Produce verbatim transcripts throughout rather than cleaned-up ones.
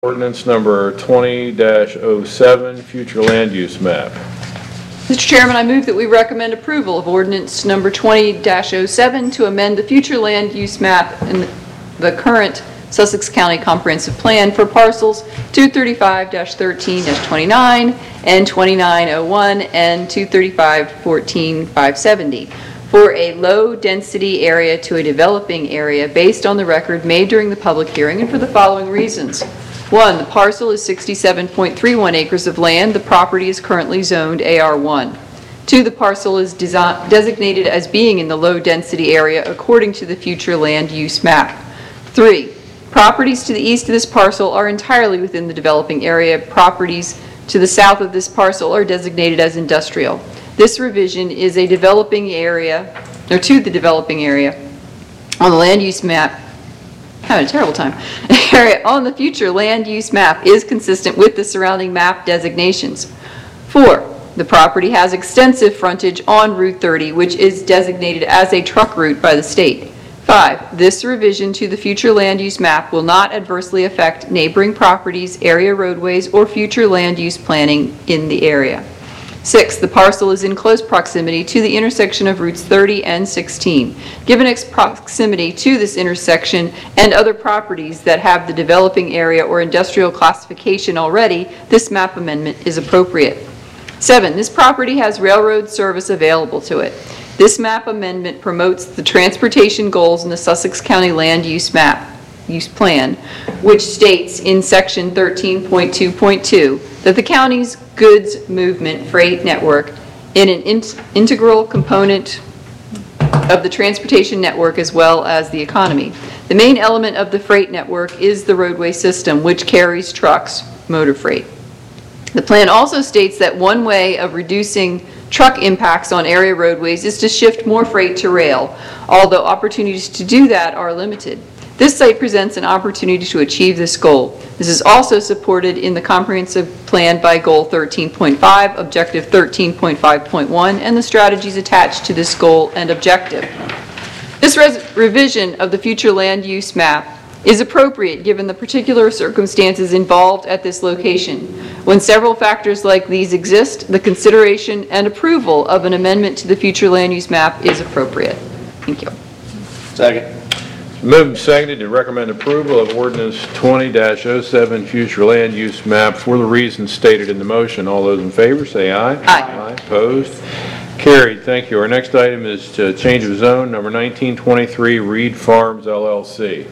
Ordinance number twenty dash oh seven, future land use map. Mister Chairman, I move that we recommend approval of ordinance number twenty dash oh seven to amend the future land use map in the current Sussex County Comprehensive Plan for parcels two thirty-five dash thirteen dash twenty-nine and twenty-nine oh one and two thirty-five dash fourteen dash five seventy for a low-density area to a developing area based on the record made during the public hearing and for the following reasons. One, the parcel is sixty-seven point three one acres of land. The property is currently zoned A R one. Two, the parcel is designated as being in the low-density area according to the future land use map. Three, properties to the east of this parcel are entirely within the developing area. Properties to the south of this parcel are designated as industrial. This revision is a developing area, or to the developing area on the land use map. Having a terrible time. Area on the future land use map is consistent with the surrounding map designations. Four, the property has extensive frontage on Route thirty, which is designated as a truck route by the state. Five, this revision to the future land use map will not adversely affect neighboring properties, area roadways, or future land use planning in the area. Six, the parcel is in close proximity to the intersection of routes thirty and sixteen. Given its proximity to this intersection and other properties that have the developing area or industrial classification already, this map amendment is appropriate. Seven, this property has railroad service available to it. This map amendment promotes the transportation goals in the Sussex County Land Use Map Use Plan, which states in section thirteen point two point two that the county's goods movement freight network is an in integral component of the transportation network as well as the economy. The main element of the freight network is the roadway system, which carries trucks, motor freight. The plan also states that one way of reducing truck impacts on area roadways is to shift more freight to rail, although opportunities to do that are limited. This site presents an opportunity to achieve this goal. This is also supported in the comprehensive plan by Goal thirteen point five, Objective thirteen point five point one, and the strategies attached to this goal and objective. This revision of the future land use map is appropriate given the particular circumstances involved at this location. When several factors like these exist, the consideration and approval of an amendment to the future land use map is appropriate. Thank you. Second. Moved and seconded to recommend approval of ordinance twenty dash oh seven, future land use map for the reasons stated in the motion. All those in favor say aye. Aye. Aye. Opposed? Carried. Thank you. Our next item is to change of zone, number nineteen twenty-three, Reed Farms L L C.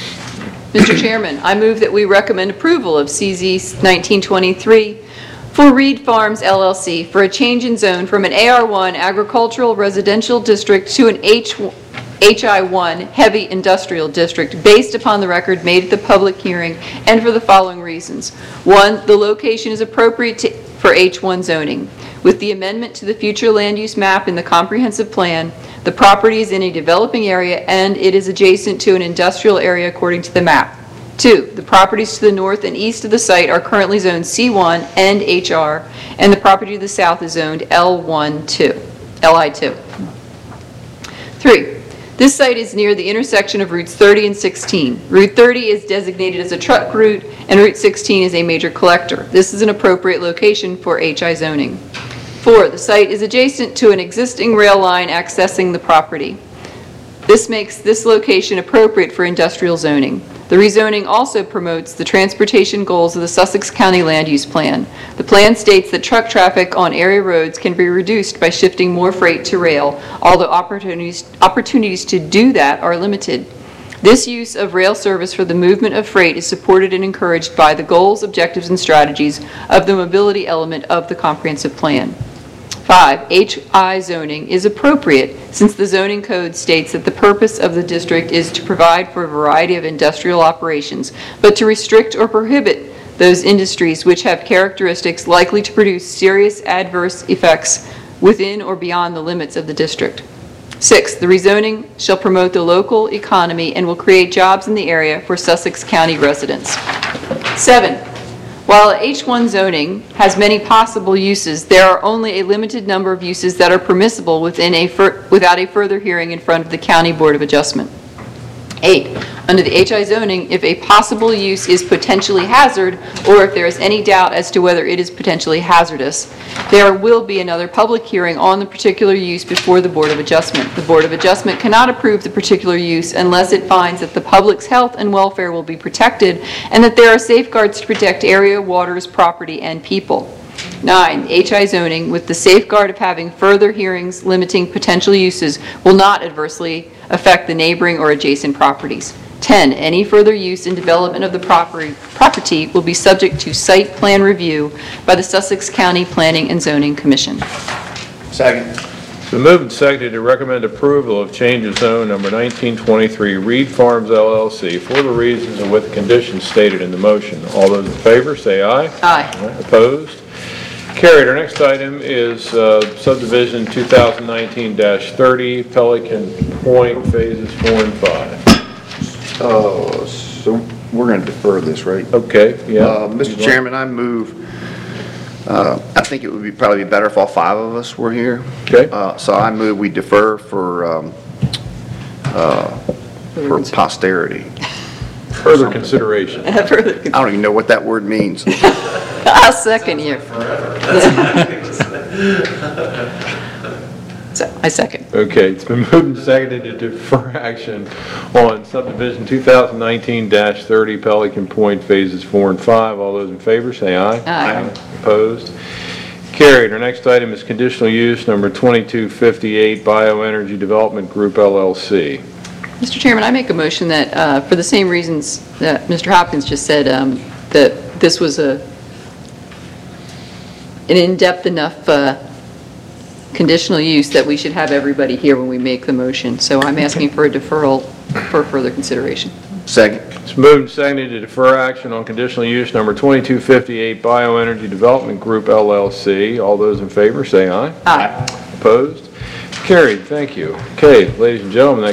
Mister Chairman, I move that we recommend approval of C Z nineteen twenty-three for Reed Farms L L C for a change in zone from an A R one agricultural residential district to an H I one heavy industrial district based upon the record made at the public hearing and for the following reasons. One, the location is appropriate to, for H one zoning. With the amendment to the future land use map in the comprehensive plan, the property is in a developing area and it is adjacent to an industrial area according to the map. Two, the properties to the north and east of the site are currently zoned C one and H R, and the property to the south is zoned L one two, L I two. Three, this site is near the intersection of routes thirty and sixteen. Route thirty is designated as a truck route and Route sixteen is a major collector. This is an appropriate location for H I zoning. Four, the site is adjacent to an existing rail line accessing the property. This makes this location appropriate for industrial zoning. The rezoning also promotes the transportation goals of the Sussex County Land Use Plan. The plan states that truck traffic on area roads can be reduced by shifting more freight to rail, although opportunities, opportunities to do that are limited. This use of rail service for the movement of freight is supported and encouraged by the goals, objectives, and strategies of the mobility element of the comprehensive plan. Five, H I zoning is appropriate since the zoning code states that the purpose of the district is to provide for a variety of industrial operations, but to restrict or prohibit those industries which have characteristics likely to produce serious adverse effects within or beyond the limits of the district. Six, the rezoning shall promote the local economy and will create jobs in the area for Sussex County residents. Seven, while H one zoning has many possible uses, there are only a limited number of uses that are permissible within a without a further hearing in front of the County Board of Adjustment. Eight, under the H I zoning, if a possible use is potentially hazard, or if there is any doubt as to whether it is potentially hazardous, there will be another public hearing on the particular use before the Board of Adjustment. The Board of Adjustment cannot approve the particular use unless it finds that the public's health and welfare will be protected and that there are safeguards to protect area, waters, property, and people. Nine, H I zoning, with the safeguard of having further hearings limiting potential uses, will not adversely affect the neighboring or adjacent properties. ten, any further use and development of the property, property will be subject to site plan review by the Sussex County Planning and Zoning Commission. Second. It's been moved and seconded to recommend approval of change of zone number nineteen twenty-three Reed Farms L L C for the reasons and with the conditions stated in the motion. All those in favor say aye. Aye. Aye. Opposed? Carried. Our next item is uh, subdivision two thousand nineteen dash thirty Pelican Point phases four and five. Oh, so we're going to defer this, right? Okay, yeah. Uh, Mister Chairman, I move, uh, I think it would be probably better if all five of us were here. Okay. Uh, So I move we defer for, um, uh, for posterity. Further consideration. Further I don't even know what that word means. I'll second you. So, I second. Okay, it's been moved and seconded to defer action on subdivision two thousand nineteen dash thirty Pelican Point phases four and five. All those in favor say aye. Aye. Opposed? Carried. Our next item is conditional use number twenty-two fifty-eight Bioenergy Development Group L L C. Mister Chairman, I make a motion that, uh, for the same reasons that Mister Hopkins just said, um, that this was a an in-depth enough uh, conditional use that we should have everybody here when we make the motion. So I'm asking for a deferral for further consideration. Second. It's moved and seconded to defer action on conditional use number twenty-two fifty-eight Bioenergy Development Group L L C. All those in favor say aye. Aye. Opposed? Carried. Thank you. Okay, ladies and gentlemen, that